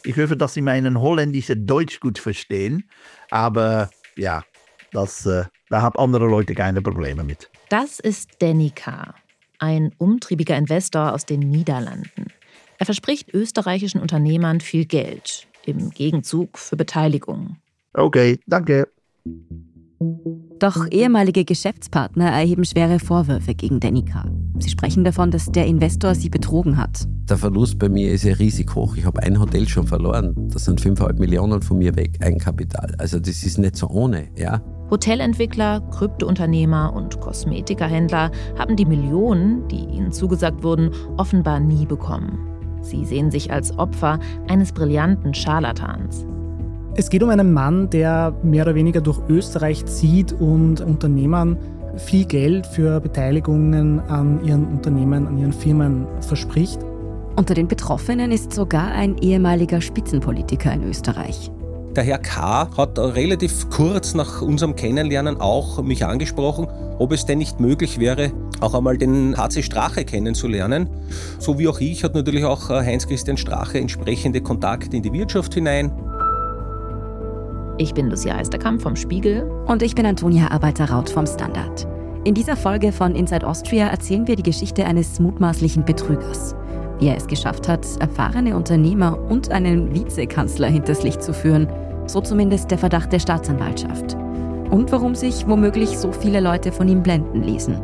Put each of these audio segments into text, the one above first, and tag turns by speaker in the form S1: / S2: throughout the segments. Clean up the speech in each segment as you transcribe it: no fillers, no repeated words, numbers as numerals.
S1: Ich hoffe, dass Sie mein holländisches Deutsch gut verstehen. Aber ja, da haben andere Leute keine Probleme mit.
S2: Das ist Danny K., ein umtriebiger Investor aus den Niederlanden. Er verspricht österreichischen Unternehmern viel Geld im Gegenzug für Beteiligung.
S1: Okay, danke.
S3: Doch ehemalige Geschäftspartner erheben schwere Vorwürfe gegen Danny K. Sie sprechen davon, dass der Investor sie betrogen hat.
S4: Der Verlust bei mir ist ja riesig hoch. Ich habe ein Hotel schon verloren. Das sind 5,5 Millionen von mir weg, Eigenkapital. Also das ist nicht so ohne, ja.
S2: Hotelentwickler, Kryptounternehmer und Kosmetikerhändler haben die Millionen, die ihnen zugesagt wurden, offenbar nie bekommen. Sie sehen sich als Opfer eines brillanten Scharlatans.
S5: Es geht um einen Mann, der mehr oder weniger durch Österreich zieht und Unternehmern viel Geld für Beteiligungen an ihren Unternehmen, an ihren Firmen verspricht.
S3: Unter den Betroffenen ist sogar ein ehemaliger Spitzenpolitiker in Österreich.
S6: Der Herr K. hat relativ kurz nach unserem Kennenlernen auch mich angesprochen, ob es denn nicht möglich wäre, auch einmal den HC Strache kennenzulernen. So wie auch ich hat natürlich auch Heinz-Christian Strache entsprechende Kontakte in die Wirtschaft hinein.
S2: Ich bin Lucia Heisterkamp vom Spiegel.
S3: Und ich bin Antonia Arbeiter-Raut vom Standard. In dieser Folge von Inside Austria erzählen wir die Geschichte eines mutmaßlichen Betrügers. Wie er es geschafft hat, erfahrene Unternehmer und einen Vizekanzler hinters Licht zu führen. So zumindest der Verdacht der Staatsanwaltschaft. Und warum sich womöglich so viele Leute von ihm blenden ließen.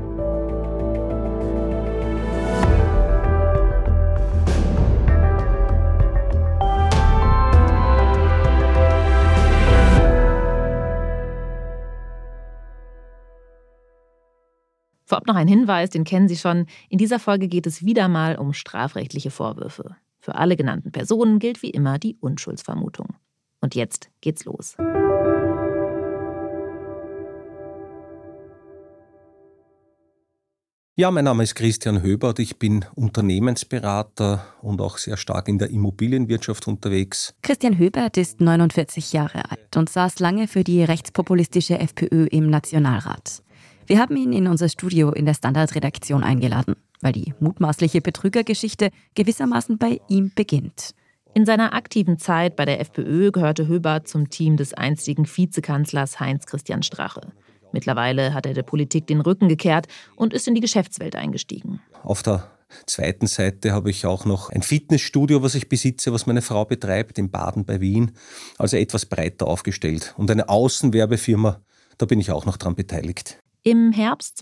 S2: Vorab noch ein Hinweis, den kennen Sie schon. In dieser Folge geht es wieder mal um strafrechtliche Vorwürfe. Für alle genannten Personen gilt wie immer die Unschuldsvermutung. Und jetzt geht's los.
S6: Ja, mein Name ist Christian Höbert, ich bin Unternehmensberater und auch sehr stark in der Immobilienwirtschaft unterwegs.
S3: Christian Höbert ist 49 Jahre alt und saß lange für die rechtspopulistische FPÖ im Nationalrat. Wir haben ihn in unser Studio in der Standard-Redaktion eingeladen, weil die mutmaßliche Betrügergeschichte gewissermaßen bei ihm beginnt.
S2: In seiner aktiven Zeit bei der FPÖ gehörte Höbert zum Team des einstigen Vizekanzlers Heinz-Christian Strache. Mittlerweile hat er der Politik den Rücken gekehrt und ist in die Geschäftswelt eingestiegen.
S6: Auf der zweiten Seite habe ich auch noch ein Fitnessstudio, was ich besitze, was meine Frau betreibt, in Baden bei Wien. Also etwas breiter aufgestellt. Und eine Außenwerbefirma, da bin ich auch noch dran beteiligt.
S2: Im Herbst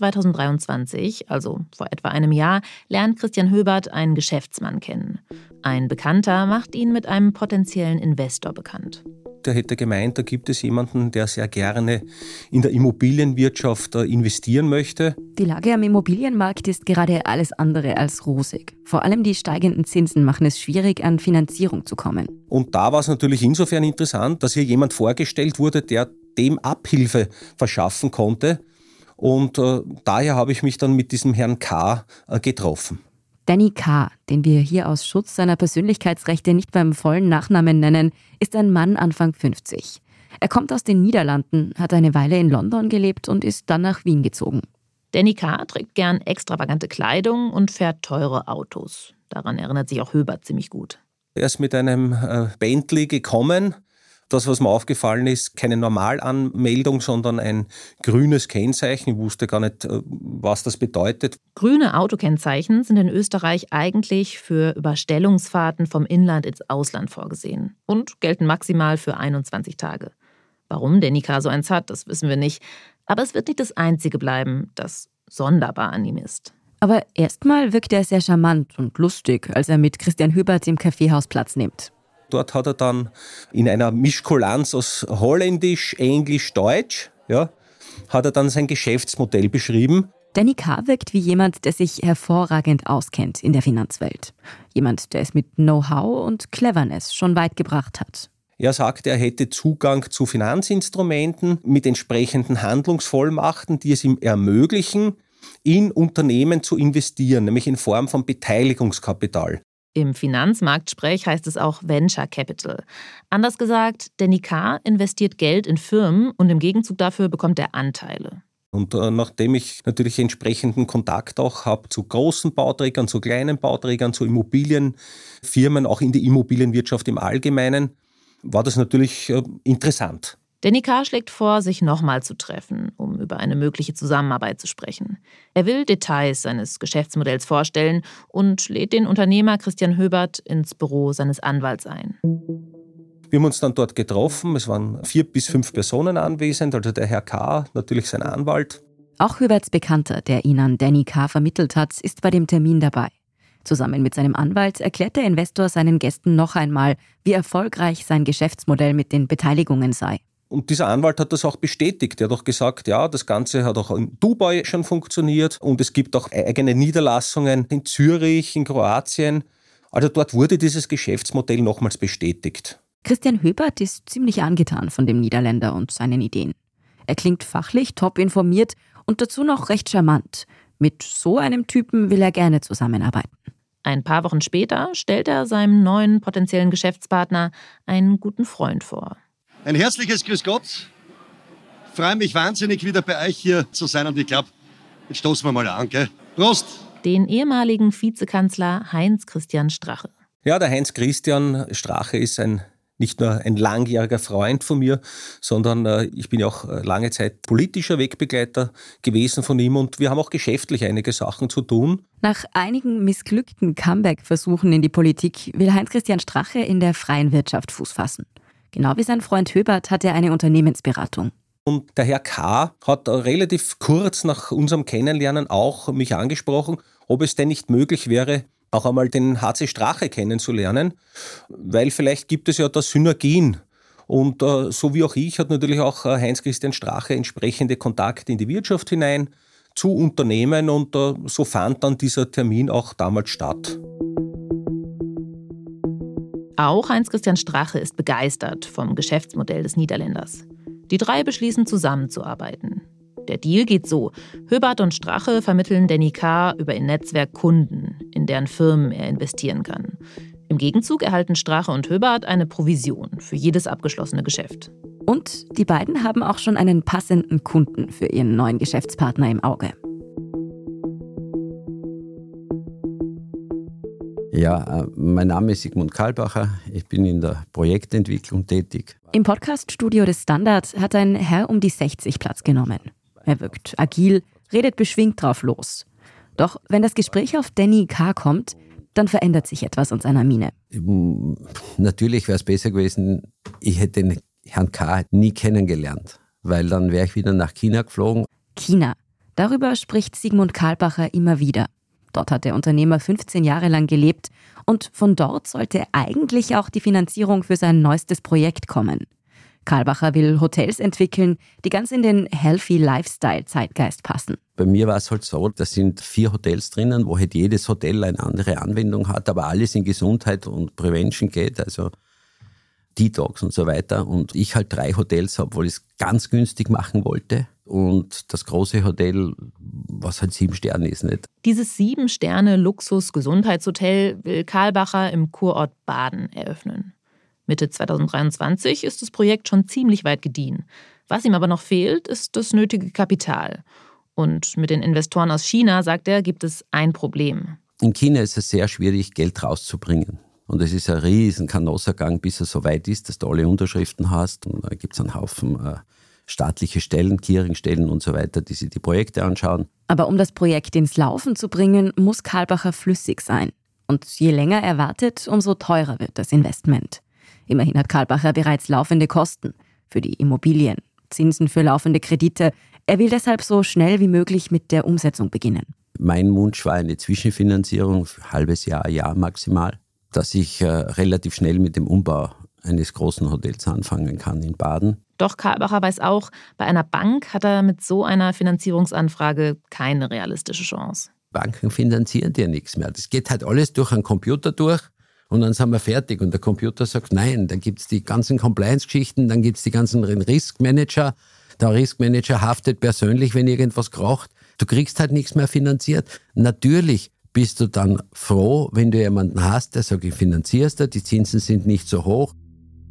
S2: 2023, also vor etwa einem Jahr, lernt Christian Höbert einen Geschäftsmann kennen. Ein Bekannter macht ihn mit einem potenziellen Investor bekannt.
S6: Der hätte gemeint, da gibt es jemanden, der sehr gerne in der Immobilienwirtschaft investieren möchte.
S3: Die Lage am Immobilienmarkt ist gerade alles andere als rosig. Vor allem die steigenden Zinsen machen es schwierig, an Finanzierung zu kommen.
S6: Und da war es natürlich insofern interessant, dass hier jemand vorgestellt wurde, der dem Abhilfe verschaffen konnte. Und daher habe ich mich dann mit diesem Herrn K. getroffen.
S3: Danny K., den wir hier aus Schutz seiner Persönlichkeitsrechte nicht beim vollen Nachnamen nennen, ist ein Mann Anfang 50. Er kommt aus den Niederlanden, hat eine Weile in London gelebt und ist dann nach Wien gezogen.
S2: Danny K. trägt gern extravagante Kleidung und fährt teure Autos. Daran erinnert sich auch Höbert ziemlich gut.
S6: Er ist mit einem Bentley gekommen. Das, was mir aufgefallen ist, keine Normalanmeldung, sondern ein grünes Kennzeichen. Ich wusste gar nicht, was das bedeutet.
S2: Grüne Autokennzeichen sind in Österreich eigentlich für Überstellungsfahrten vom Inland ins Ausland vorgesehen und gelten maximal für 21 Tage. Warum Danny K. so eins hat, das wissen wir nicht. Aber es wird nicht das Einzige bleiben, das sonderbar an ihm ist.
S3: Aber erstmal wirkt er sehr charmant und lustig, als er mit Christian Höbert im Kaffeehaus Platz nimmt.
S6: Dort hat er dann in einer Mischkulanz aus Holländisch, Englisch, Deutsch, hat er dann sein Geschäftsmodell beschrieben.
S3: Danny K. wirkt wie jemand, der sich hervorragend auskennt in der Finanzwelt. Jemand, der es mit Know-how und Cleverness schon weit gebracht hat.
S6: Er sagte, er hätte Zugang zu Finanzinstrumenten mit entsprechenden Handlungsvollmachten, die es ihm ermöglichen, in Unternehmen zu investieren, nämlich in Form von Beteiligungskapital.
S2: Im Finanzmarktsprech heißt es auch Venture Capital. Anders gesagt, Danny K. investiert Geld in Firmen und im Gegenzug dafür bekommt er Anteile.
S6: Und nachdem ich natürlich entsprechenden Kontakt auch habe zu großen Bauträgern, zu kleinen Bauträgern, zu Immobilienfirmen, auch in die Immobilienwirtschaft im Allgemeinen, war das natürlich interessant.
S2: Danny Carr schlägt vor, sich nochmal zu treffen, um über eine mögliche Zusammenarbeit zu sprechen. Er will Details seines Geschäftsmodells vorstellen und lädt den Unternehmer Christian Höbert ins Büro seines Anwalts ein.
S6: Wir haben uns dann dort getroffen. Es waren 4 bis 5 Personen anwesend, also der Herr Carr, natürlich sein Anwalt.
S3: Auch Höberts Bekannter, der ihn an Danny Carr vermittelt hat, ist bei dem Termin dabei. Zusammen mit seinem Anwalt erklärt der Investor seinen Gästen noch einmal, wie erfolgreich sein Geschäftsmodell mit den Beteiligungen sei.
S6: Und dieser Anwalt hat das auch bestätigt. Er hat auch gesagt, ja, das Ganze hat auch in Dubai schon funktioniert und es gibt auch eigene Niederlassungen in Zürich, in Kroatien. Also dort wurde dieses Geschäftsmodell nochmals bestätigt.
S3: Christian Höbert ist ziemlich angetan von dem Niederländer und seinen Ideen. Er klingt fachlich top informiert und dazu noch recht charmant. Mit so einem Typen will er gerne zusammenarbeiten.
S2: Ein paar Wochen später stellt er seinem neuen potenziellen Geschäftspartner einen guten Freund vor.
S7: Ein herzliches Grüß Gott. Ich freue mich wahnsinnig, wieder bei euch hier zu sein und ich glaube, jetzt stoßen wir mal an, gell? Prost!
S2: Den ehemaligen Vizekanzler Heinz-Christian Strache.
S6: Ja, der Heinz-Christian Strache ist nicht nur ein langjähriger Freund von mir, sondern ich bin ja auch lange Zeit politischer Wegbegleiter gewesen von ihm und wir haben auch geschäftlich einige Sachen zu tun.
S3: Nach einigen missglückten Comeback-Versuchen in die Politik will Heinz-Christian Strache in der freien Wirtschaft Fuß fassen. Genau wie sein Freund Höbert hat er eine Unternehmensberatung.
S6: Und der Herr K. hat relativ kurz nach unserem Kennenlernen auch mich angesprochen, ob es denn nicht möglich wäre, auch einmal den HC Strache kennenzulernen, weil vielleicht gibt es ja da Synergien. Und so wie auch ich hat natürlich auch Heinz-Christian Strache entsprechende Kontakte in die Wirtschaft hinein, zu Unternehmen und so fand dann dieser Termin auch damals statt.
S2: Auch Heinz-Christian Strache ist begeistert vom Geschäftsmodell des Niederländers. Die 3 beschließen zusammenzuarbeiten. Der Deal geht so: Höbert und Strache vermitteln Danny Carr über ihr Netzwerk Kunden, in deren Firmen er investieren kann. Im Gegenzug erhalten Strache und Höbert eine Provision für jedes abgeschlossene Geschäft.
S3: Und die beiden haben auch schon einen passenden Kunden für ihren neuen Geschäftspartner im Auge.
S4: Ja, mein Name ist Sigmund Karlbacher, ich bin in der Projektentwicklung tätig.
S3: Im Podcaststudio des Standard hat ein Herr um die 60 Platz genommen. Er wirkt agil, redet beschwingt drauf los. Doch wenn das Gespräch auf Danny Carr kommt, dann verändert sich etwas an seiner Miene.
S4: Natürlich wäre es besser gewesen, ich hätte den Herrn Carr nie kennengelernt, weil dann wäre ich wieder nach China geflogen.
S3: China, darüber spricht Sigmund Karlbacher immer wieder. Dort hat der Unternehmer 15 Jahre lang gelebt und von dort sollte eigentlich auch die Finanzierung für sein neuestes Projekt kommen. Karlbacher will Hotels entwickeln, die ganz in den Healthy Lifestyle-Zeitgeist passen.
S4: Bei mir war es halt so, da sind 4 Hotels drinnen, wo halt jedes Hotel eine andere Anwendung hat, aber alles in Gesundheit und Prevention geht, also Detox und so weiter. Und ich halt 3 Hotels habe, wo ich es ganz günstig machen wollte. Und das große Hotel, was halt 7 Sterne ist, nicht.
S2: Dieses 7-Sterne-Luxus-Gesundheitshotel will Karlbacher im Kurort Baden eröffnen. Mitte 2023 ist das Projekt schon ziemlich weit gediehen. Was ihm aber noch fehlt, ist das nötige Kapital. Und mit den Investoren aus China, sagt er, gibt es ein Problem.
S4: In China ist es sehr schwierig, Geld rauszubringen. Und es ist ein riesen Kanossagang, bis es so weit ist, dass du alle Unterschriften hast. Und da gibt es einen Haufen staatliche Stellen, Clearingstellen und so weiter, die sich die Projekte anschauen.
S3: Aber um das Projekt ins Laufen zu bringen, muss Karlbacher flüssig sein. Und je länger er wartet, umso teurer wird das Investment. Immerhin hat Karlbacher bereits laufende Kosten für die Immobilien, Zinsen für laufende Kredite. Er will deshalb so schnell wie möglich mit der Umsetzung beginnen.
S4: Mein Wunsch war eine Zwischenfinanzierung für ein halbes Jahr, ein Jahr maximal, dass ich relativ schnell mit dem Umbau eines großen Hotels anfangen kann in Baden.
S2: Doch Karlbacher weiß auch, bei einer Bank hat er mit so einer Finanzierungsanfrage keine realistische Chance.
S4: Banken finanzieren dir nichts mehr. Das geht halt alles durch einen Computer durch und dann sind wir fertig. Und der Computer sagt, nein, dann gibt es die ganzen Compliance-Geschichten, dann gibt es die ganzen Risk-Manager. Der Risk-Manager haftet persönlich, wenn irgendwas kracht. Du kriegst halt nichts mehr finanziert. Natürlich bist du dann froh, wenn du jemanden hast, der sagt, ich finanzier's dir, die Zinsen sind nicht so hoch.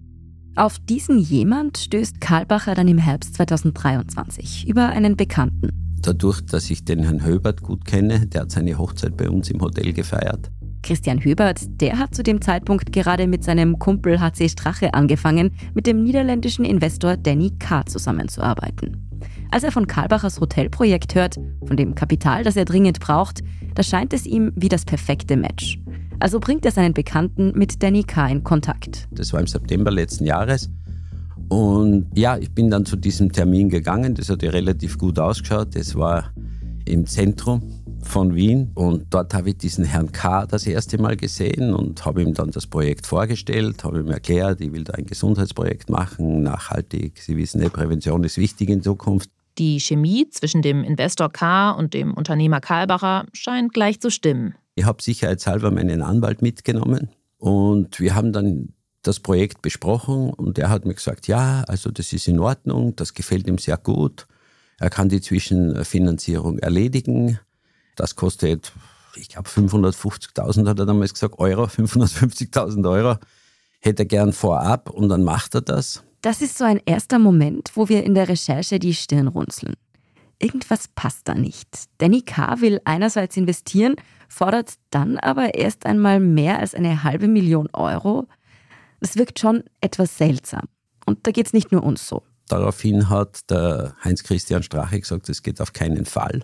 S3: Auf diesen jemand stößt Karlbacher dann im Herbst 2023 über einen Bekannten.
S4: Dadurch, dass ich den Herrn Höbert gut kenne, der hat seine Hochzeit bei uns im Hotel gefeiert.
S3: Christian Höbert, der hat zu dem Zeitpunkt gerade mit seinem Kumpel HC Strache angefangen, mit dem niederländischen Investor Danny K. zusammenzuarbeiten. Als er von Karlbachers Hotelprojekt hört, von dem Kapital, das er dringend braucht, da scheint es ihm wie das perfekte Match. Also bringt er seinen Bekannten mit Danny K. in Kontakt.
S4: Das war im September letzten Jahres. Und ja, ich bin dann zu diesem Termin gegangen. Das hat ja relativ gut ausgeschaut. Das war im Zentrum von Wien. Und dort habe ich diesen Herrn K. das erste Mal gesehen und habe ihm dann das Projekt vorgestellt, habe ihm erklärt, ich will da ein Gesundheitsprojekt machen, nachhaltig. Sie wissen, Prävention ist wichtig in Zukunft.
S2: Die Chemie zwischen dem Investor K. und dem Unternehmer Karlbacher scheint gleich zu stimmen.
S4: Ich habe sicherheitshalber meinen Anwalt mitgenommen und wir haben dann das Projekt besprochen und er hat mir gesagt, ja, also das ist in Ordnung, das gefällt ihm sehr gut. Er kann die Zwischenfinanzierung erledigen. Das kostet, ich glaube 550.000 hat er damals gesagt, 550.000 Euro hätte er gern vorab und dann macht er das.
S3: Das ist so ein erster Moment, wo wir in der Recherche die Stirn runzeln. Irgendwas passt da nicht. Danny K. will einerseits investieren, fordert dann aber erst einmal mehr als 500.000 Euro. Das wirkt schon etwas seltsam. Und da geht es nicht nur uns so.
S4: Daraufhin hat der Heinz-Christian Strache gesagt, das geht auf keinen Fall,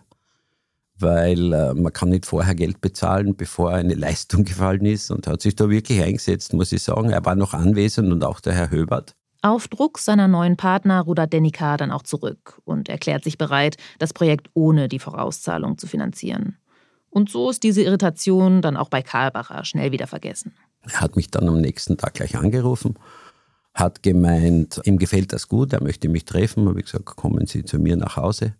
S4: weil man kann nicht vorher Geld bezahlen, bevor eine Leistung gefallen ist. Und er hat sich da wirklich eingesetzt, muss ich sagen. Er war noch anwesend und auch der Herr Höbert.
S2: Auf Druck seiner neuen Partner rudert Danny K. dann auch zurück und erklärt sich bereit, das Projekt ohne die Vorauszahlung zu finanzieren. Und so ist diese Irritation dann auch bei Karlbacher schnell wieder vergessen.
S4: Er hat mich dann am nächsten Tag gleich angerufen, hat gemeint, ihm gefällt das gut, er möchte mich treffen. Habe ich gesagt, kommen Sie zu mir nach Hause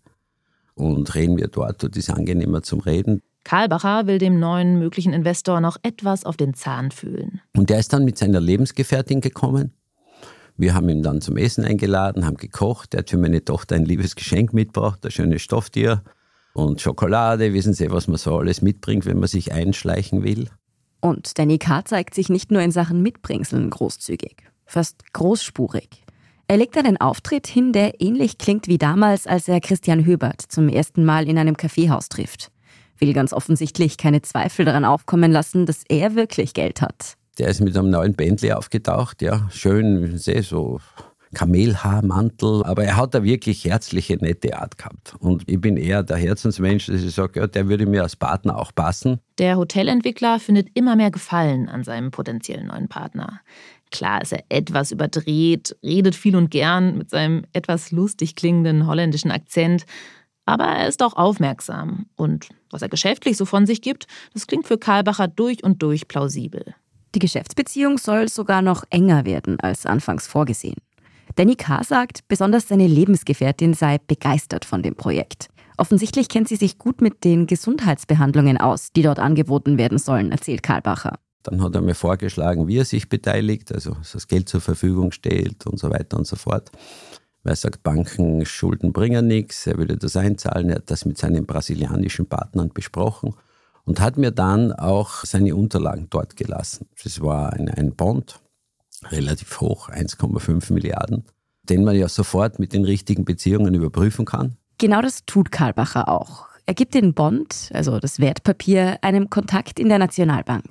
S4: und reden wir dort ist angenehmer zum Reden.
S2: Karlbacher will dem neuen möglichen Investor noch etwas auf den Zahn fühlen.
S4: Und der ist dann mit seiner Lebensgefährtin gekommen. Wir haben ihn dann zum Essen eingeladen, haben gekocht. Er hat für meine Tochter ein liebes Geschenk mitgebracht, ein schönes Stofftier und Schokolade. Wissen Sie, was man so alles mitbringt, wenn man sich einschleichen will?
S3: Und Danny K. zeigt sich nicht nur in Sachen Mitbringseln großzügig, fast großspurig. Er legt einen Auftritt hin, der ähnlich klingt wie damals, als er Christian Höbert zum ersten Mal in einem Kaffeehaus trifft. Will ganz offensichtlich keine Zweifel daran aufkommen lassen, dass er wirklich Geld hat.
S4: Der ist mit einem neuen Bentley aufgetaucht, ja, schön, so Kamelhaarmantel, aber er hat da wirklich herzliche, nette Art gehabt. Und ich bin eher der Herzensmensch, dass ich sage, ja, der würde mir als Partner auch passen.
S2: Der Hotelentwickler findet immer mehr Gefallen an seinem potenziellen neuen Partner. Klar ist er etwas überdreht, redet viel und gern mit seinem etwas lustig klingenden holländischen Akzent, aber er ist auch aufmerksam. Und was er geschäftlich so von sich gibt, das klingt für Karlbacher durch und durch plausibel.
S3: Die Geschäftsbeziehung soll sogar noch enger werden als anfangs vorgesehen. Danny K. sagt, besonders seine Lebensgefährtin sei begeistert von dem Projekt. Offensichtlich kennt sie sich gut mit den Gesundheitsbehandlungen aus, die dort angeboten werden sollen, erzählt Karlbacher.
S4: Dann hat er mir vorgeschlagen, wie er sich beteiligt, also dass das Geld zur Verfügung stellt und so weiter und so fort. Weil er sagt, Bankenschulden bringen nichts, er würde das einzahlen. Er hat das mit seinen brasilianischen Partnern besprochen und hat mir dann auch seine Unterlagen dort gelassen. Das war ein Bond, relativ hoch, 1,5 Milliarden, den man ja sofort mit den richtigen Beziehungen überprüfen kann.
S3: Genau das tut Karlbacher auch. Er gibt den Bond, also das Wertpapier, einem Kontakt in der Nationalbank.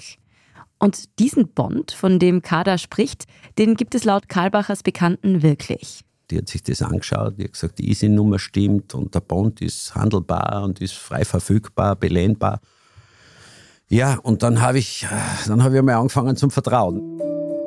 S3: Und diesen Bond, von dem Kader spricht, den gibt es laut Karlbachers Bekannten wirklich.
S4: Die hat sich das angeschaut, die hat gesagt, die ISIN-Nummer stimmt und der Bond ist handelbar und ist frei verfügbar, belehnbar. Ja, und dann habe ich einmal angefangen zum Vertrauen.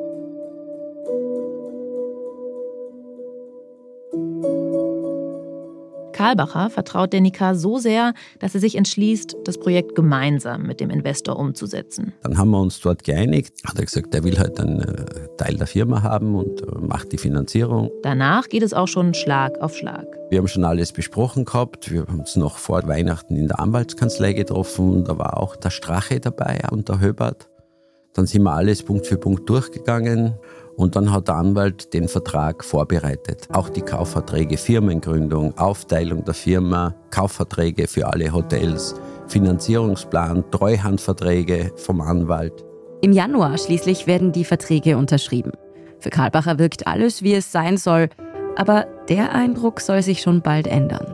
S2: Karlbacher vertraut Danny K. so sehr, dass er sich entschließt, das Projekt gemeinsam mit dem Investor umzusetzen.
S4: Dann haben wir uns dort geeinigt. Hat er gesagt, er will halt einen Teil der Firma haben und macht die Finanzierung.
S2: Danach geht es auch schon Schlag auf Schlag.
S4: Wir haben schon alles besprochen gehabt. Wir haben uns noch vor Weihnachten in der Anwaltskanzlei getroffen. Da war auch der Strache dabei und der Höbert. Dann sind wir alles Punkt für Punkt durchgegangen. Und dann hat der Anwalt den Vertrag vorbereitet. Auch die Kaufverträge, Firmengründung, Aufteilung der Firma, Kaufverträge für alle Hotels, Finanzierungsplan, Treuhandverträge vom Anwalt.
S3: Im Januar schließlich werden die Verträge unterschrieben. Für Karlbacher wirkt alles, wie es sein soll, aber der Eindruck soll sich schon bald ändern.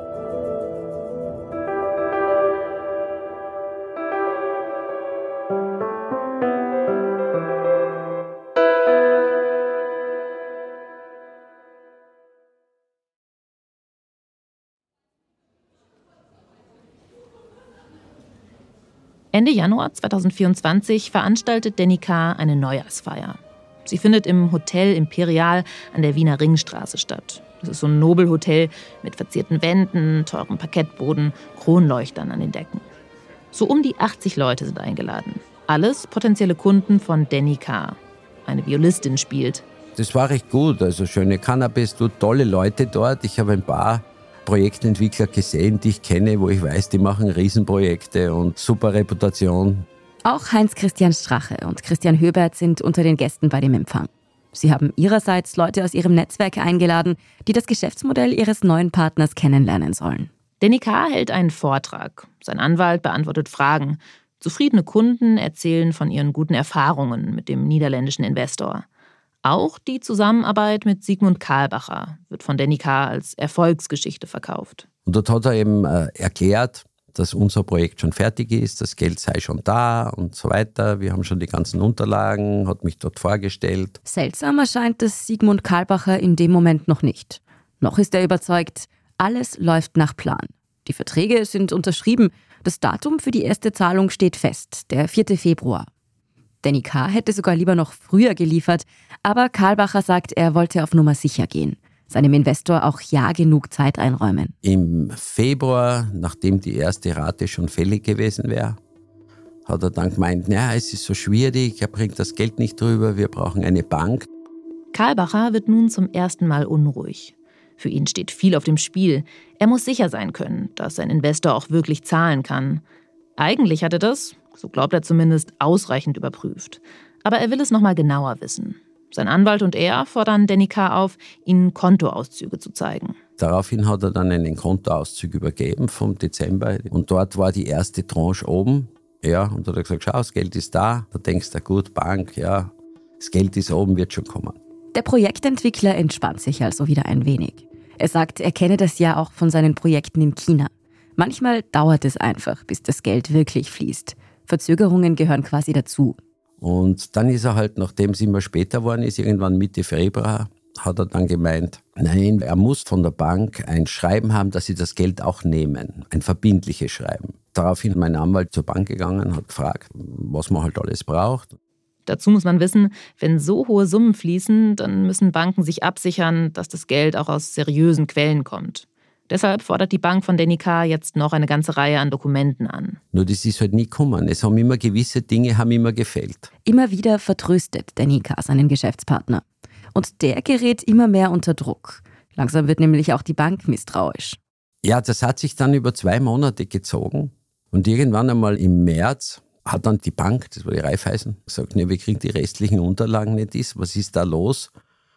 S2: Ende Januar 2024 veranstaltet Denica eine Neujahrsfeier. Sie findet im Hotel Imperial an der Wiener Ringstraße statt. Das ist so ein Nobelhotel mit verzierten Wänden, teurem Parkettboden, Kronleuchtern an den Decken. So um die 80 Leute sind eingeladen. Alles potenzielle Kunden von Denica. Eine Violistin spielt.
S4: Das war recht gut. Also schöne Cannabis, tolle Leute dort. Ich habe ein paar Projektentwickler gesehen, die ich kenne, wo ich weiß, die machen Riesenprojekte und super Reputation.
S3: Auch Heinz-Christian Strache und Christian Höbert sind unter den Gästen bei dem Empfang. Sie haben ihrerseits Leute aus ihrem Netzwerk eingeladen, die das Geschäftsmodell ihres neuen Partners kennenlernen sollen.
S2: Denica hält einen Vortrag. Sein Anwalt beantwortet Fragen. Zufriedene Kunden erzählen von ihren guten Erfahrungen mit dem niederländischen Investor. Auch die Zusammenarbeit mit Sigmund Karlbacher wird von Denica als Erfolgsgeschichte verkauft.
S4: Und dort hat er eben erklärt, dass unser Projekt schon fertig ist, das Geld sei schon da und so weiter. Wir haben schon die ganzen Unterlagen, hat mich dort vorgestellt.
S3: Seltsam erscheint es Sigmund Karlbacher in dem Moment noch nicht. Noch ist er überzeugt, alles läuft nach Plan. Die Verträge sind unterschrieben. Das Datum für die erste Zahlung steht fest, der 4. Februar. Denica hätte sogar lieber noch früher geliefert, aber Karlbacher sagt, er wollte auf Nummer sicher gehen. Seinem Investor auch ja genug Zeit einräumen.
S4: Im Februar, nachdem die erste Rate schon fällig gewesen wäre, hat er dann gemeint, es ist so schwierig, er bringt das Geld nicht drüber, wir brauchen eine Bank.
S2: Karlbacher wird nun zum ersten Mal unruhig. Für ihn steht viel auf dem Spiel. Er muss sicher sein können, dass sein Investor auch wirklich zahlen kann. Eigentlich hat er das, so glaubt er zumindest, ausreichend überprüft. Aber er will es nochmal genauer wissen. Sein Anwalt und er fordern Denica auf, ihnen Kontoauszüge zu zeigen.
S4: Daraufhin hat er dann einen Kontoauszug übergeben vom Dezember. Und dort war die erste Tranche oben. Ja, und da hat er gesagt, schau, das Geld ist da. Da denkst du, gut, Bank, ja, das Geld ist oben, wird schon kommen.
S3: Der Projektentwickler entspannt sich also wieder ein wenig. Er sagt, er kenne das ja auch von seinen Projekten in China. Manchmal dauert es einfach, bis das Geld wirklich fließt. Verzögerungen gehören quasi dazu.
S4: Und dann ist er halt, nachdem es immer später geworden ist, irgendwann Mitte Februar, hat er dann gemeint, nein, er muss von der Bank ein Schreiben haben, dass sie das Geld auch nehmen. Ein verbindliches Schreiben. Daraufhin ist mein Anwalt zur Bank gegangen, hat gefragt, was man halt alles braucht.
S2: Dazu muss man wissen, wenn so hohe Summen fließen, dann müssen Banken sich absichern, dass das Geld auch aus seriösen Quellen kommt. Deshalb fordert die Bank von Denica jetzt noch eine ganze Reihe an Dokumenten an.
S4: Nur das ist halt nie gekommen. Es haben immer gewisse Dinge immer gefehlt.
S3: Immer wieder vertröstet Denica seinen Geschäftspartner. Und der gerät immer mehr unter Druck. Langsam wird nämlich auch die Bank misstrauisch.
S4: Ja, das hat sich dann über 2 Monate gezogen. Und irgendwann einmal im März hat dann die Bank, das war die Raiffeisen, gesagt, wir kriegen die restlichen Unterlagen nicht. Was ist da los?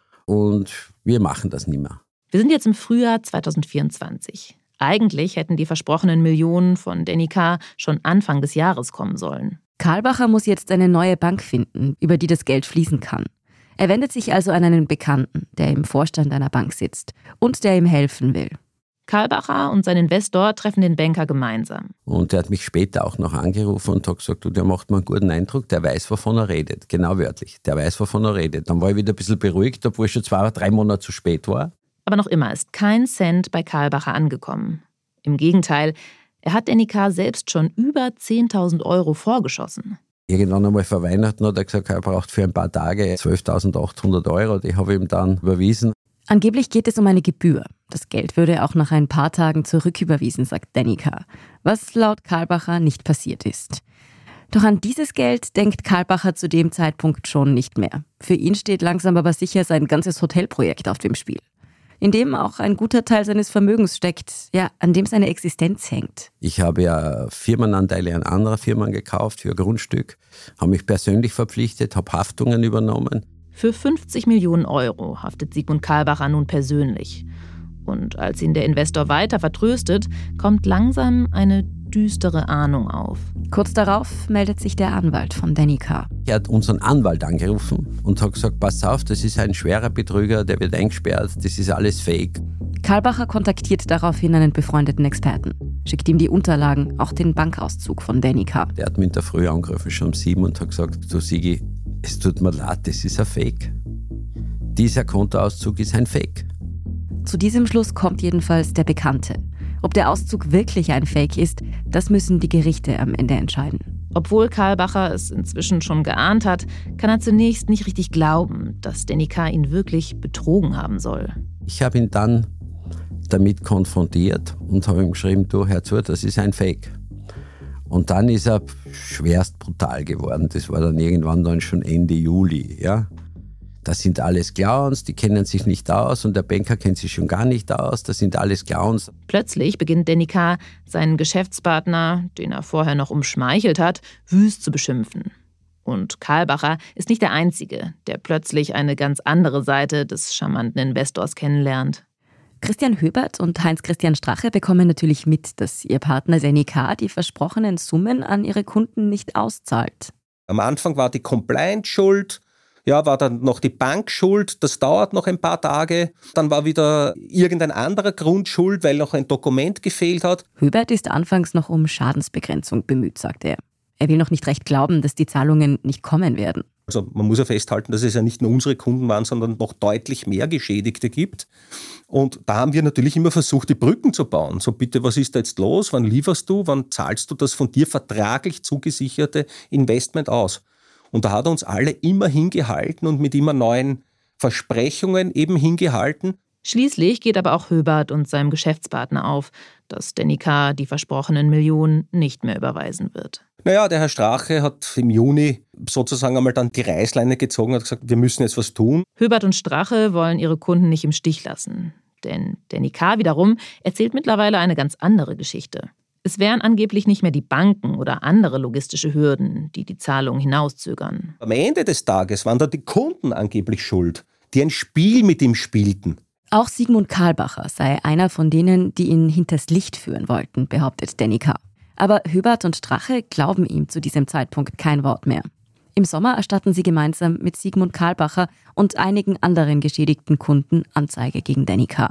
S4: Und wir machen das nicht mehr.
S2: Wir sind jetzt im Frühjahr 2024. Eigentlich hätten die versprochenen Millionen von Denica schon Anfang des Jahres kommen sollen.
S3: Karlbacher muss jetzt eine neue Bank finden, über die das Geld fließen kann. Er wendet sich also an einen Bekannten, der im Vorstand einer Bank sitzt und der ihm helfen will.
S2: Karlbacher und sein Investor treffen den Banker gemeinsam.
S4: Und der hat mich später auch noch angerufen und hat gesagt, der macht mir einen guten Eindruck, der weiß, wovon er redet. Genau wörtlich, der weiß, wovon er redet. Dann war ich wieder ein bisschen beruhigt, obwohl es schon 2 oder 3 Monate zu spät war.
S2: Aber noch immer ist kein Cent bei Karlbacher angekommen. Im Gegenteil, er hat Denica selbst schon über 10.000 € vorgeschossen.
S4: Irgendwann einmal vor Weihnachten hat er gesagt, er braucht für ein paar Tage 12.800 €. Die habe ich ihm dann überwiesen.
S3: Angeblich geht es um eine Gebühr. Das Geld würde auch nach ein paar Tagen zurücküberwiesen, sagt Denica, was laut Karlbacher nicht passiert ist. Doch an dieses Geld denkt Karlbacher zu dem Zeitpunkt schon nicht mehr. Für ihn steht langsam aber sicher sein ganzes Hotelprojekt auf dem Spiel, in dem auch ein guter Teil seines Vermögens steckt, ja, an dem seine Existenz hängt.
S4: Ich habe ja Firmenanteile an anderer Firmen gekauft für ein Grundstück, habe mich persönlich verpflichtet, habe Haftungen übernommen.
S2: Für 50 Millionen € haftet Sigmund Karlbacher nun persönlich. Und als ihn der Investor weiter vertröstet, kommt langsam eine düstere Ahnung auf.
S3: Kurz darauf meldet sich der Anwalt von Danny Carr.
S4: Er hat unseren Anwalt angerufen und hat gesagt, pass auf, das ist ein schwerer Betrüger, der wird eingesperrt, das ist alles fake.
S3: Karlbacher kontaktiert daraufhin einen befreundeten Experten, schickt ihm die Unterlagen, auch den Bankauszug von Danny Carr.
S4: Der hat mich in der Früh angerufen, schon um 7 und hat gesagt, du Sigi, es tut mir leid, das ist ein Fake. Dieser Kontoauszug ist ein Fake.
S3: Zu diesem Schluss kommt jedenfalls der Bekannte. Ob der Auszug wirklich ein Fake ist, das müssen die Gerichte am Ende entscheiden.
S2: Obwohl Karlbacher es inzwischen schon geahnt hat, kann er zunächst nicht richtig glauben, dass Danny Carr ihn wirklich betrogen haben soll.
S4: Ich habe ihn dann damit konfrontiert und habe ihm geschrieben, du, hör zu, das ist ein Fake. Und dann ist er schwerst brutal geworden. Das war dann irgendwann dann schon Ende Juli. Ja? Das sind alles Clowns, die kennen sich nicht aus und der Banker kennt sich schon gar nicht aus. Das sind alles Clowns.
S2: Plötzlich beginnt Danny Carr, seinen Geschäftspartner, den er vorher noch umschmeichelt hat, wüst zu beschimpfen. Und Karlbacher ist nicht der Einzige, der plötzlich eine ganz andere Seite des charmanten Investors kennenlernt.
S3: Christian Höbert und Heinz-Christian Strache bekommen natürlich mit, dass ihr Partner Danny Carr die versprochenen Summen an ihre Kunden nicht auszahlt.
S6: Am Anfang war die Compliance schuld, war dann noch die Bank schuld, das dauert noch ein paar Tage. Dann war wieder irgendein anderer Grund schuld, weil noch ein Dokument gefehlt hat.
S3: Höbert ist anfangs noch um Schadensbegrenzung bemüht, sagt er. Er will noch nicht recht glauben, dass die Zahlungen nicht kommen werden.
S6: Also man muss ja festhalten, dass es ja nicht nur unsere Kunden waren, sondern noch deutlich mehr Geschädigte gibt. Und da haben wir natürlich immer versucht, die Brücken zu bauen. So bitte, was ist da jetzt los? Wann lieferst du? Wann zahlst du das von dir vertraglich zugesicherte Investment aus? Und da hat er uns alle immer hingehalten und mit immer neuen Versprechungen eben hingehalten.
S2: Schließlich geht aber auch Höbert und seinem Geschäftspartner auf, dass Danny Carr die versprochenen Millionen nicht mehr überweisen wird.
S6: Der Herr Strache hat im Juni sozusagen einmal dann die Reißleine gezogen und hat gesagt, wir müssen jetzt was tun.
S2: Höbert und Strache wollen ihre Kunden nicht im Stich lassen. Denn Danny Carr wiederum erzählt mittlerweile eine ganz andere Geschichte. Es wären angeblich nicht mehr die Banken oder andere logistische Hürden, die die Zahlung hinauszögern.
S6: Am Ende des Tages waren da die Kunden angeblich schuld, die ein Spiel mit ihm spielten.
S3: Auch Sigmund Karlbacher sei einer von denen, die ihn hinters Licht führen wollten, behauptet Danny Carr. Aber Höbert und Strache glauben ihm zu diesem Zeitpunkt kein Wort mehr. Im Sommer erstatten sie gemeinsam mit Sigmund Karlbacher und einigen anderen geschädigten Kunden Anzeige gegen Danny Carr.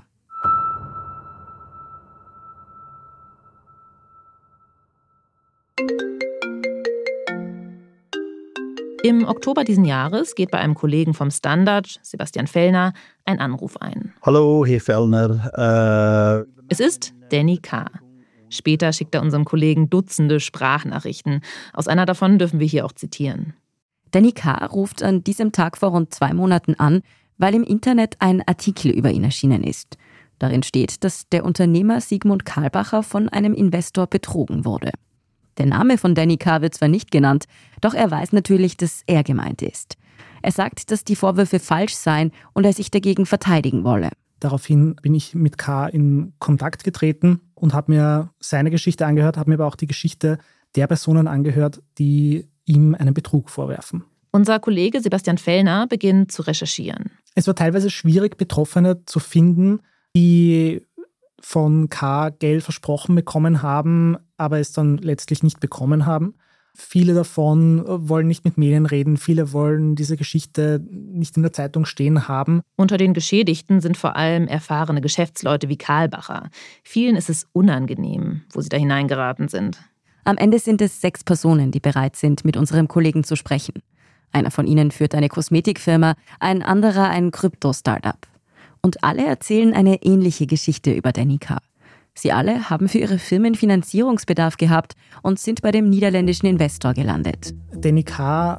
S2: Im Oktober diesen Jahres geht bei einem Kollegen vom Standard, Sebastian Fellner, ein Anruf ein.
S1: Hallo, Herr Fellner.
S2: Es ist Danny Carr. Später schickt er unserem Kollegen Dutzende Sprachnachrichten. Aus einer davon dürfen wir hier auch zitieren.
S3: Danny Carr ruft an diesem Tag vor rund 2 Monaten an, weil im Internet ein Artikel über ihn erschienen ist. Darin steht, dass der Unternehmer Sigmund Karlbacher von einem Investor betrogen wurde. Der Name von Danny Carr wird zwar nicht genannt, doch er weiß natürlich, dass er gemeint ist. Er sagt, dass die Vorwürfe falsch seien und er sich dagegen verteidigen wolle.
S5: Daraufhin bin ich mit Carr in Kontakt getreten und habe mir seine Geschichte angehört, habe mir aber auch die Geschichte der Personen angehört, die ihm einen Betrug vorwerfen.
S2: Unser Kollege Sebastian Fellner beginnt zu recherchieren.
S5: Es war teilweise schwierig, Betroffene zu finden, die von Carr Geld versprochen bekommen haben, aber es dann letztlich nicht bekommen haben. Viele davon wollen nicht mit Medien reden, viele wollen diese Geschichte nicht in der Zeitung stehen haben.
S2: Unter den Geschädigten sind vor allem erfahrene Geschäftsleute wie Karlbacher. Vielen ist es unangenehm, wo sie da hineingeraten sind.
S3: Am Ende sind es 6 Personen, die bereit sind, mit unserem Kollegen zu sprechen. Einer von ihnen führt eine Kosmetikfirma, ein anderer ein Krypto-Startup. Und alle erzählen eine ähnliche Geschichte über Danny Carr. Sie alle haben für ihre Firmen Finanzierungsbedarf gehabt und sind bei dem niederländischen Investor gelandet.
S5: Danny Carr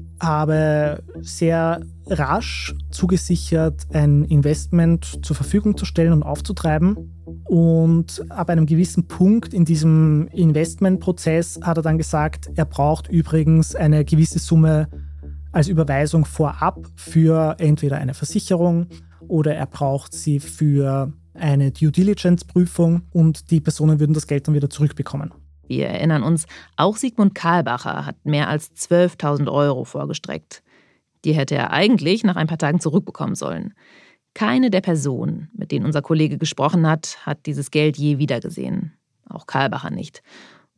S5: habe sehr rasch zugesichert, ein Investment zur Verfügung zu stellen und aufzutreiben. Und ab einem gewissen Punkt in diesem Investmentprozess hat er dann gesagt, er braucht übrigens eine gewisse Summe als Überweisung vorab für entweder eine Versicherung oder er braucht sie für eine Due-Diligence-Prüfung und die Personen würden das Geld dann wieder zurückbekommen.
S2: Wir erinnern uns, auch Sigmund Karlbacher hat mehr als 12.000 € vorgestreckt. Die hätte er eigentlich nach ein paar Tagen zurückbekommen sollen. Keine der Personen, mit denen unser Kollege gesprochen hat, hat dieses Geld je wiedergesehen. Auch Karlbacher nicht.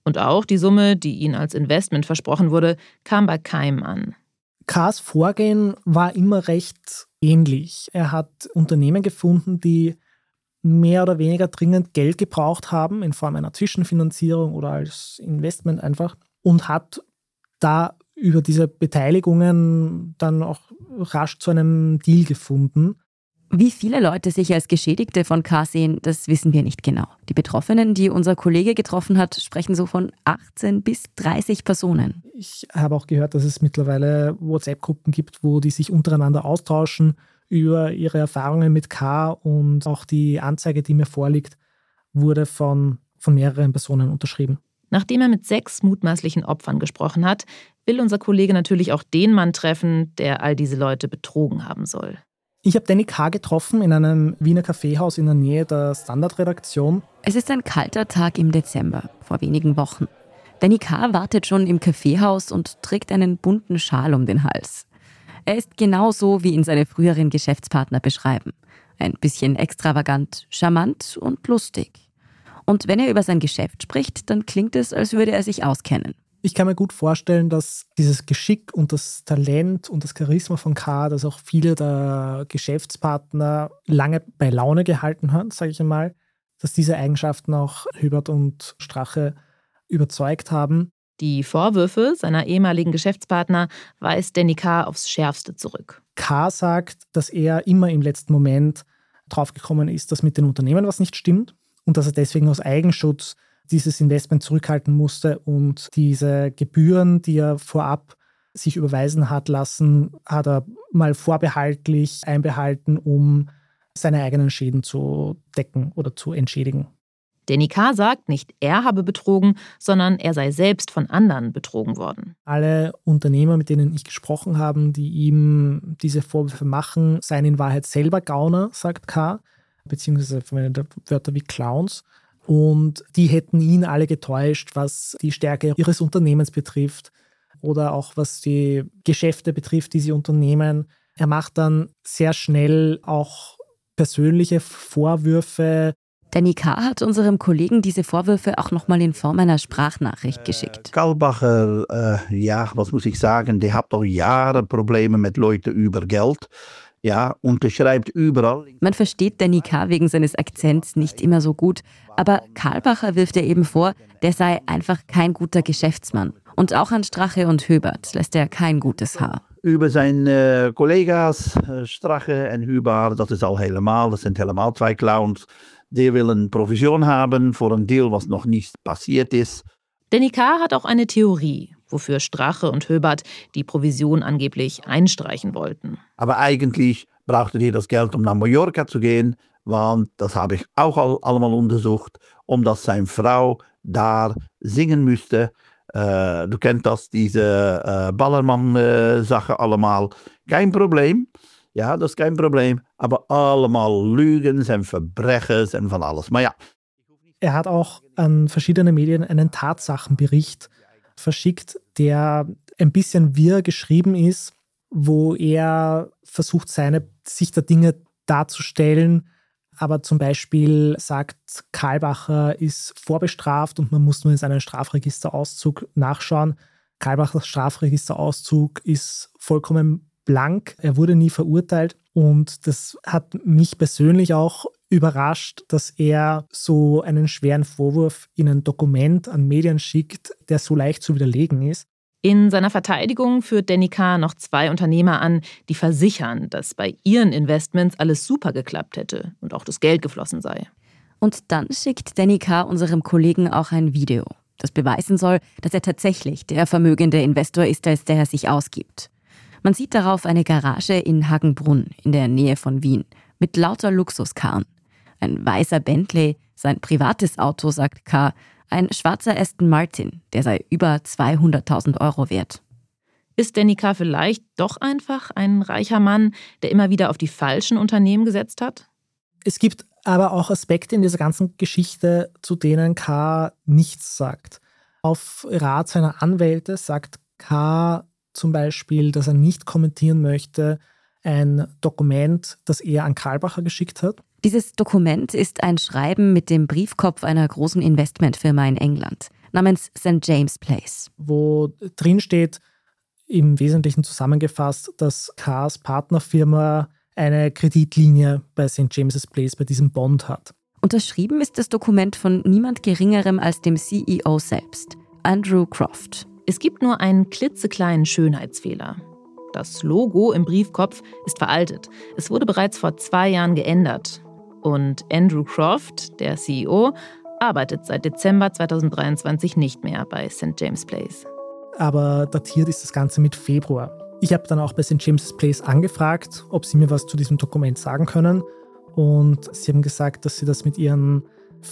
S2: Und auch die Summe, die ihnen als Investment versprochen wurde, kam bei keinem an.
S5: Ks Vorgehen war immer recht ähnlich. Er hat Unternehmen gefunden, die mehr oder weniger dringend Geld gebraucht haben, in Form einer Zwischenfinanzierung oder als Investment einfach, und hat da über diese Beteiligungen dann auch rasch zu einem Deal gefunden.
S3: Wie viele Leute sich als Geschädigte von K sehen, das wissen wir nicht genau. Die Betroffenen, die unser Kollege getroffen hat, sprechen so von 18 bis 30 Personen.
S5: Ich habe auch gehört, dass es mittlerweile WhatsApp-Gruppen gibt, wo die sich untereinander austauschen über ihre Erfahrungen mit K, und auch die Anzeige, die mir vorliegt, wurde von mehreren Personen unterschrieben.
S2: Nachdem er mit 6 mutmaßlichen Opfern gesprochen hat, will unser Kollege natürlich auch den Mann treffen, der all diese Leute betrogen haben soll.
S5: Ich habe Danny K. getroffen in einem Wiener Kaffeehaus in der Nähe der Standard-Redaktion.
S3: Es ist ein kalter Tag im Dezember, vor wenigen Wochen. Danny K. wartet schon im Kaffeehaus und trägt einen bunten Schal um den Hals. Er ist genauso, wie ihn seine früheren Geschäftspartner beschreiben. Ein bisschen extravagant, charmant und lustig. Und wenn er über sein Geschäft spricht, dann klingt es, als würde er sich auskennen.
S5: Ich kann mir gut vorstellen, dass dieses Geschick und das Talent und das Charisma von K., das auch viele der Geschäftspartner lange bei Laune gehalten hat, sage ich einmal, dass diese Eigenschaften auch Höbert und Strache überzeugt haben.
S2: Die Vorwürfe seiner ehemaligen Geschäftspartner weist Danny K. aufs Schärfste zurück.
S5: K. sagt, dass er immer im letzten Moment draufgekommen ist, dass mit den Unternehmen was nicht stimmt und dass er deswegen aus Eigenschutz dieses Investment zurückhalten musste, und diese Gebühren, die er vorab sich überweisen hat lassen, hat er mal vorbehaltlich einbehalten, um seine eigenen Schäden zu decken oder zu entschädigen.
S2: Danny K. sagt, nicht er habe betrogen, sondern er sei selbst von anderen betrogen worden.
S5: Alle Unternehmer, mit denen ich gesprochen habe, die ihm diese Vorwürfe machen, seien in Wahrheit selber Gauner, sagt K., beziehungsweise verwendet Wörter wie Clowns. Und die hätten ihn alle getäuscht, was die Stärke ihres Unternehmens betrifft oder auch was die Geschäfte betrifft, die sie unternehmen. Er macht dann sehr schnell auch persönliche Vorwürfe.
S3: Danny K. hat unserem Kollegen diese Vorwürfe auch nochmal in Form einer Sprachnachricht geschickt.
S1: Kalbacher, was muss ich sagen, der hat doch Jahre Probleme mit Leuten über Geld. Ja, unterschreibt überall.
S3: Man versteht Danny K. wegen seines Akzents nicht immer so gut, aber Karlbacher wirft er eben vor, der sei einfach kein guter Geschäftsmann. Und auch an Strache und Höbert lässt er kein gutes Haar.
S1: Über seine collega's, Strache und Höbert, das sind helemaal 2 Clowns. Die willen Provision haben für ein Deal, was noch nicht passiert ist.
S2: Danny K. hat auch eine Theorie, wofür Strache und Höbert die Provision angeblich einstreichen wollten.
S1: Aber eigentlich brauchte die das Geld, um nach Mallorca zu gehen, weil, das habe ich auch allemaal untersucht, omdat seine Frau da singen müsste. Du kennst das, diese Ballermann-Sache allemaal. Kein Problem. Ja, das ist kein Problem. Aber allemaal Lügen und Verbrechen und von alles. Maar ja.
S5: Er hat auch an verschiedene Medien einen Tatsachenbericht verschickt, der ein bisschen wirr geschrieben ist, wo er versucht, seine Sicht der Dinge darzustellen. Aber zum Beispiel sagt, Karlbacher ist vorbestraft und man muss nur in seinen Strafregisterauszug nachschauen. Karlbachers Strafregisterauszug ist vollkommen blank. Er wurde nie verurteilt und das hat mich persönlich auch überrascht, dass er so einen schweren Vorwurf in ein Dokument an Medien schickt, der so leicht zu widerlegen ist.
S2: In seiner Verteidigung führt Danny K. noch 2 Unternehmer an, die versichern, dass bei ihren Investments alles super geklappt hätte und auch das Geld geflossen sei.
S3: Und dann schickt Danny K. unserem Kollegen auch ein Video, das beweisen soll, dass er tatsächlich der vermögende Investor ist, als der er sich ausgibt. Man sieht darauf eine Garage in Hagenbrunn in der Nähe von Wien mit lauter Luxuskarren. Ein weißer Bentley, sein privates Auto, sagt K., ein schwarzer Aston Martin, der sei über 200.000 € wert.
S2: Ist Danny K. vielleicht doch einfach ein reicher Mann, der immer wieder auf die falschen Unternehmen gesetzt hat?
S5: Es gibt aber auch Aspekte in dieser ganzen Geschichte, zu denen K. nichts sagt. Auf Rat seiner Anwälte sagt K. zum Beispiel, dass er nicht kommentieren möchte, ein Dokument, das er an Karlbacher geschickt hat.
S3: Dieses Dokument ist ein Schreiben mit dem Briefkopf einer großen Investmentfirma in England. namens St. James Place.
S5: Wo drin steht, im Wesentlichen zusammengefasst, dass Carrs Partnerfirma eine Kreditlinie bei St. James's Place, bei diesem Bond hat.
S3: Unterschrieben ist das Dokument von niemand Geringerem als dem CEO selbst, Andrew Croft.
S2: Es gibt nur einen klitzekleinen Schönheitsfehler. Das Logo im Briefkopf ist veraltet. Es wurde bereits vor 2 Jahren geändert. Und Andrew Croft, der CEO, arbeitet seit Dezember 2023 nicht mehr bei St. James Place.
S5: Aber datiert ist das Ganze mit Februar. Ich habe dann auch bei St. James's Place angefragt, ob sie mir was zu diesem Dokument sagen können. Und sie haben gesagt, dass sie das mit ihren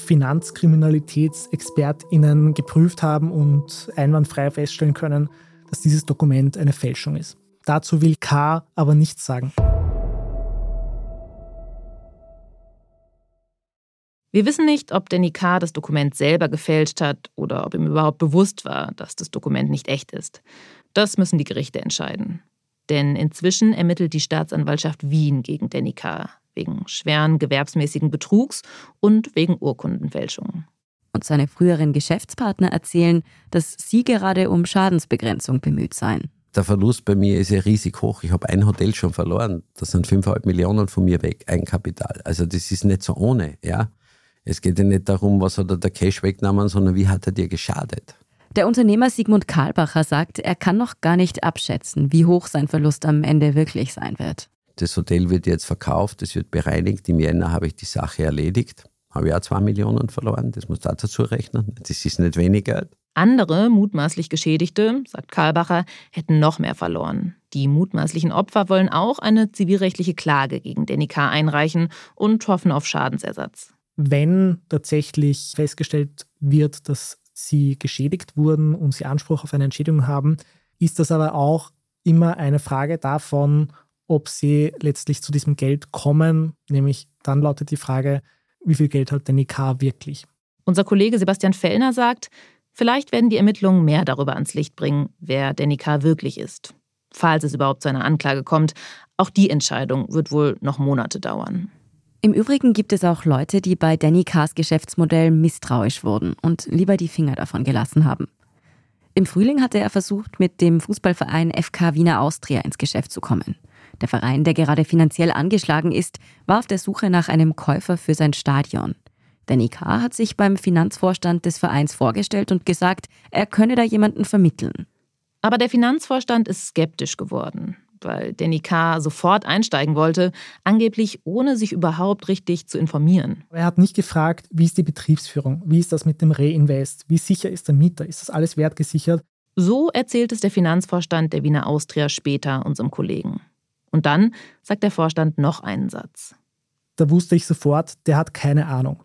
S5: Finanzkriminalitätsexpertinnen geprüft haben und einwandfrei feststellen können, dass dieses Dokument eine Fälschung ist. Dazu will Carr aber nichts sagen.
S2: Wir wissen nicht, ob Danny Carr das Dokument selber gefälscht hat oder ob ihm überhaupt bewusst war, dass das Dokument nicht echt ist. Das müssen die Gerichte entscheiden. Denn inzwischen ermittelt die Staatsanwaltschaft Wien gegen Danny Carr wegen schweren gewerbsmäßigen Betrugs und wegen Urkundenfälschung.
S3: Und seine früheren Geschäftspartner erzählen, dass sie gerade um Schadensbegrenzung bemüht seien.
S4: Der Verlust bei mir ist ja riesig hoch. Ich habe ein Hotel schon verloren. Das sind 5,5 Millionen von mir weg, Eigenkapital. Also das ist nicht so ohne. Ja? Es geht ja nicht darum, was hat der Cash weggenommen, sondern wie hat er dir geschadet.
S3: Der Unternehmer Sigmund Karlbacher sagt, er kann noch gar nicht abschätzen, wie hoch sein Verlust am Ende wirklich sein wird.
S4: Das Hotel wird jetzt verkauft, es wird bereinigt. Im Jänner habe ich die Sache erledigt. Habe ich auch 2 Millionen verloren, das muss da dazu rechnen. Das ist nicht wenig Geld.
S2: Andere mutmaßlich Geschädigte, sagt Karlbacher, hätten noch mehr verloren. Die mutmaßlichen Opfer wollen auch eine zivilrechtliche Klage gegen Danny Carr einreichen und hoffen auf Schadensersatz.
S5: Wenn tatsächlich festgestellt wird, dass sie geschädigt wurden und sie Anspruch auf eine Entschädigung haben, ist das aber auch immer eine Frage davon, ob sie letztlich zu diesem Geld kommen. Nämlich dann lautet die Frage, wie viel Geld hat Danny Carr wirklich?
S2: Unser Kollege Sebastian Fellner sagt, vielleicht werden die Ermittlungen mehr darüber ans Licht bringen, wer Danny Carr wirklich ist. Falls es überhaupt zu einer Anklage kommt, auch die Entscheidung wird wohl noch Monate dauern.
S3: Im Übrigen gibt es auch Leute, die bei Danny Carrs Geschäftsmodell misstrauisch wurden und lieber die Finger davon gelassen haben. Im Frühling hatte er versucht, mit dem Fußballverein FK Wiener Austria ins Geschäft zu kommen. Der Verein, der gerade finanziell angeschlagen ist, war auf der Suche nach einem Käufer für sein Stadion. Danny Carr hat sich beim Finanzvorstand des Vereins vorgestellt und gesagt, er könne da jemanden vermitteln.
S2: Aber der Finanzvorstand ist skeptisch geworden, weil Danny Carr sofort einsteigen wollte, angeblich ohne sich überhaupt richtig zu informieren.
S5: Er hat nicht gefragt, wie ist die Betriebsführung, wie ist das mit dem Reinvest, wie sicher ist der Mieter, ist das alles wertgesichert?
S2: So erzählt es der Finanzvorstand der Wiener Austria später unserem Kollegen. Und dann sagt der Vorstand noch einen Satz.
S5: Da wusste ich sofort, der hat keine Ahnung.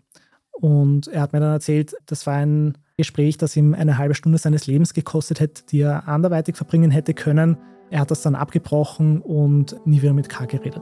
S5: Und er hat mir dann erzählt, das war ein Gespräch, das ihm eine halbe Stunde seines Lebens gekostet hätte, die er anderweitig verbringen hätte können. Er hat das dann abgebrochen und nie wieder mit Carr geredet.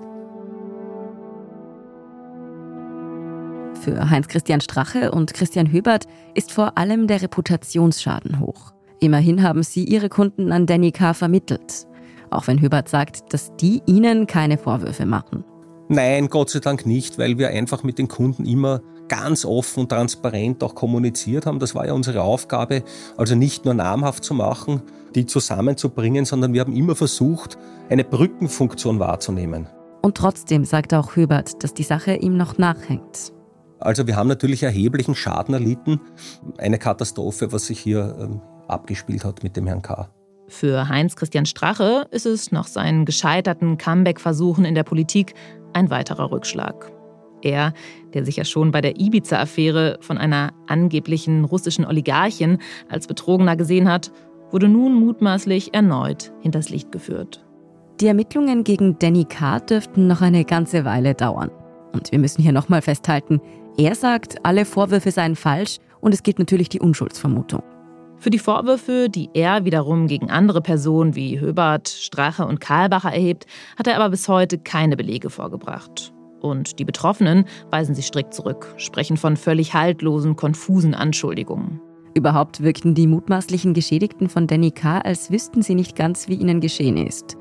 S3: Für Heinz-Christian Strache und Christian Höbert ist vor allem der Reputationsschaden hoch. Immerhin haben sie ihre Kunden an Danny Carr vermittelt. Auch wenn Höbert sagt, dass die ihnen keine Vorwürfe machen.
S6: Nein, Gott sei Dank nicht, weil wir einfach mit den Kunden immer ganz offen und transparent auch kommuniziert haben. Das war ja unsere Aufgabe, also nicht nur namhaft zu machen, die zusammenzubringen, sondern wir haben immer versucht, eine Brückenfunktion wahrzunehmen.
S3: Und trotzdem sagt auch Höbert, dass die Sache ihm noch nachhängt.
S6: Also wir haben natürlich erheblichen Schaden erlitten. Eine Katastrophe, was sich hier abgespielt hat mit dem Herrn Carr.
S2: Für Heinz-Christian Strache ist es nach seinen gescheiterten Comeback-Versuchen in der Politik ein weiterer Rückschlag. Er, der sich ja schon bei der Ibiza-Affäre von einer angeblichen russischen Oligarchin als Betrogener gesehen hat, wurde nun mutmaßlich erneut hinters Licht geführt.
S3: Die Ermittlungen gegen Danny Carr dürften noch eine ganze Weile dauern. Und wir müssen hier nochmal festhalten, er sagt, alle Vorwürfe seien falsch und es gilt natürlich die Unschuldsvermutung.
S2: Für die Vorwürfe, die er wiederum gegen andere Personen wie Höbert, Strache und Karlbacher erhebt, hat er aber bis heute keine Belege vorgebracht. Und die Betroffenen weisen sie strikt zurück, sprechen von völlig haltlosen, konfusen Anschuldigungen.
S3: Überhaupt wirkten die mutmaßlichen Geschädigten von Danny Carr, als wüssten sie nicht ganz, wie ihnen geschehen ist.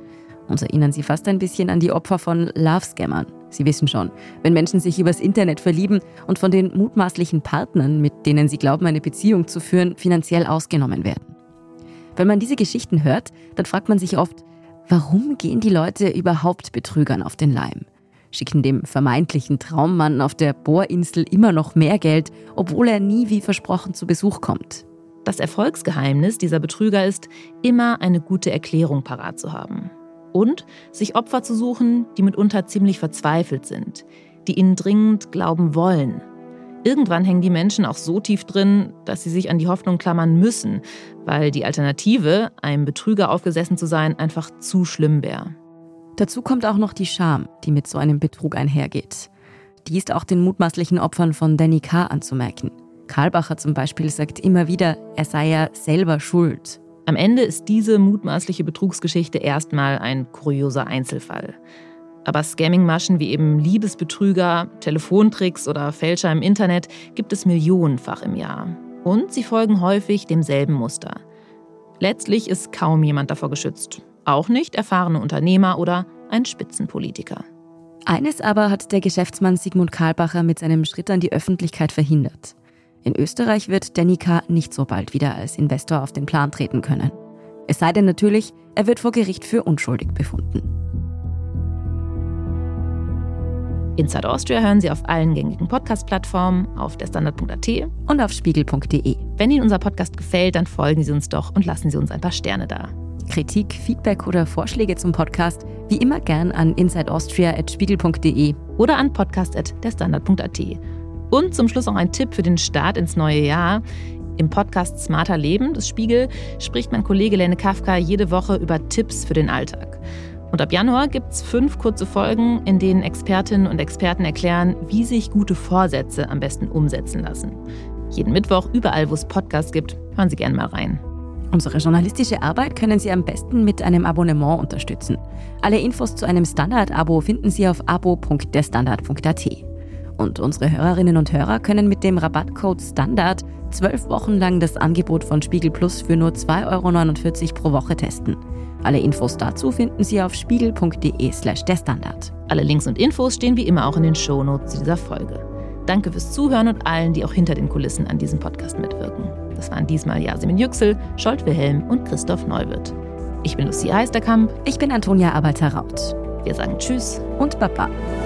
S3: Uns erinnern sie fast ein bisschen an die Opfer von Love-Scammern. Sie wissen schon, wenn Menschen sich übers Internet verlieben und von den mutmaßlichen Partnern, mit denen sie glauben, eine Beziehung zu führen, finanziell ausgenommen werden. Wenn man diese Geschichten hört, dann fragt man sich oft, warum gehen die Leute überhaupt Betrügern auf den Leim? Schicken dem vermeintlichen Traummann auf der Bohrinsel immer noch mehr Geld, obwohl er nie wie versprochen zu Besuch kommt.
S2: Das Erfolgsgeheimnis dieser Betrüger ist, immer eine gute Erklärung parat zu haben. Und sich Opfer zu suchen, die mitunter ziemlich verzweifelt sind, die ihnen dringend glauben wollen. Irgendwann hängen die Menschen auch so tief drin, dass sie sich an die Hoffnung klammern müssen, weil die Alternative, einem Betrüger aufgesessen zu sein, einfach zu schlimm wäre.
S3: Dazu kommt auch noch die Scham, die mit so einem Betrug einhergeht. Die ist auch den mutmaßlichen Opfern von Danny K. anzumerken. Karlbacher zum Beispiel sagt immer wieder, er sei ja selber schuld.
S2: Am Ende ist diese mutmaßliche Betrugsgeschichte erstmal ein kurioser Einzelfall. Aber Scamming-Maschen wie eben Liebesbetrüger, Telefontricks oder Fälscher im Internet gibt es millionenfach im Jahr. Und sie folgen häufig demselben Muster. Letztlich ist kaum jemand davor geschützt. Auch nicht erfahrene Unternehmer oder ein Spitzenpolitiker.
S3: Eines aber hat der Geschäftsmann Sigmund Karlbacher mit seinem Schritt an die Öffentlichkeit verhindert. In Österreich wird Danny K. nicht so bald wieder als Investor auf den Plan treten können. Es sei denn natürlich, er wird vor Gericht für unschuldig befunden.
S2: Inside Austria hören Sie auf allen gängigen Podcast-Plattformen, auf derstandard.at
S3: und auf spiegel.de.
S2: Wenn Ihnen unser Podcast gefällt, dann folgen Sie uns doch und lassen Sie uns ein paar Sterne da.
S3: Kritik, Feedback oder Vorschläge zum Podcast wie immer gern an insideaustria@spiegel.de
S2: oder an podcast@derstandard.at. Und zum Schluss noch ein Tipp für den Start ins neue Jahr. Im Podcast Smarter Leben des Spiegel spricht mein Kollege Lene Kafka jede Woche über Tipps für den Alltag. Und ab Januar gibt es 5 kurze Folgen, in denen Expertinnen und Experten erklären, wie sich gute Vorsätze am besten umsetzen lassen. Jeden Mittwoch, überall wo es Podcasts gibt, hören Sie gerne mal rein.
S3: Unsere journalistische Arbeit können Sie am besten mit einem Abonnement unterstützen. Alle Infos zu einem Standard-Abo finden Sie auf abo.derstandard.at. Und unsere Hörerinnen und Hörer können mit dem Rabattcode STANDARD 12 Wochen lang das Angebot von Spiegel Plus für nur 2,49 € pro Woche testen. Alle Infos dazu finden Sie auf spiegel.de/derstandard.
S2: Alle Links und Infos stehen wie immer auch in den Shownotes zu dieser Folge. Danke fürs Zuhören und allen, die auch hinter den Kulissen an diesem Podcast mitwirken. Das waren diesmal Yasemin Yüksel, Scholt Wilhelm und Christoph Neuwirth. Ich bin Lucia Heisterkamp.
S3: Ich bin Antonia Arbeiter-Raut.
S2: Wir sagen Tschüss
S3: und Baba.